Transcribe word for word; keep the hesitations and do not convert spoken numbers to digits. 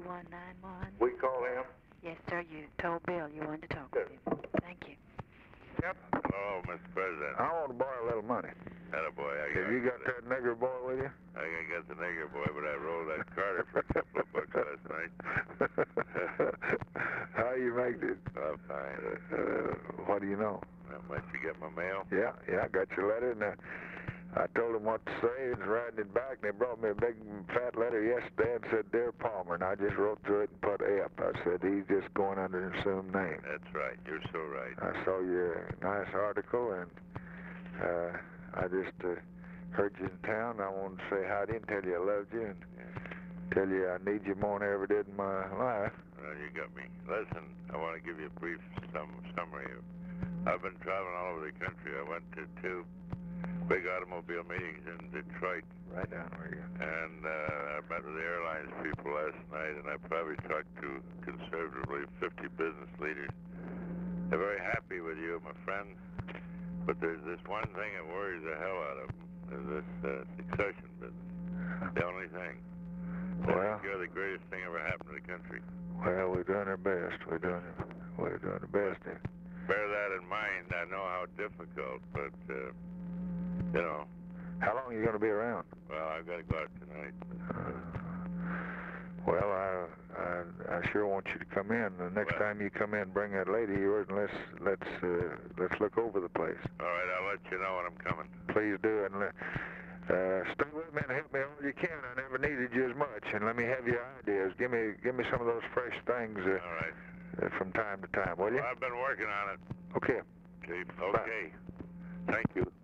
one nine one. We call him? Yes, sir. You told Bill you wanted to talk with him. Thank you. Yep. Hello, Mister President. I want to borrow a little money. Attaboy. I Have you got that nigger boy with you? I got the nigger boy, but I rolled that Carter for a couple of bucks last night. How you make it? Oh, fine. Uh, what do you know? How much you get my mail? Yeah, yeah, I got your letter, and uh, I told them what to say, and riding it back, and they brought me a big fat letter yesterday and said, Dear Palmer, and I just wrote through it and put F. I said, he's just going under an assumed name. That's right. You're so right. I saw your nice article, and uh, I just uh, heard you in town. I wanted to say howdy and tell you I loved you, and tell you I need you more than I ever did in my life. Well, you got me. Listen, I want to give you a brief sum summary. I've been traveling all over the country. I went to two big automobile meetings in Detroit. Right down where you And uh, I met with the airlines people last night, and I probably talked to conservatively fifty business leaders. They're very happy with you, my friend. But there's this one thing that worries the hell out of them, is this uh, succession business. The only thing. I Well, think you're the greatest thing ever happened to the country. well, we're doing our best. We're doing we're doing the best. Bear that in mind. I know how difficult, but, uh, you know. How long are you going to be around? Well, I've got to go out tonight. Uh, well, I, I I sure want you to come in. The next Well, time you come in, bring that lady of yours, and let's let's uh, let's look over the place. All right, I'll let you know when I'm coming. Please do, and let, uh, stay with me and help me all you can. I never needed you as much, and let me have your ideas. Give me give me some of those fresh things uh, All right. uh, from time to time, will you? Well, I've been working on it. Okay. Okay. Okay. Thank you.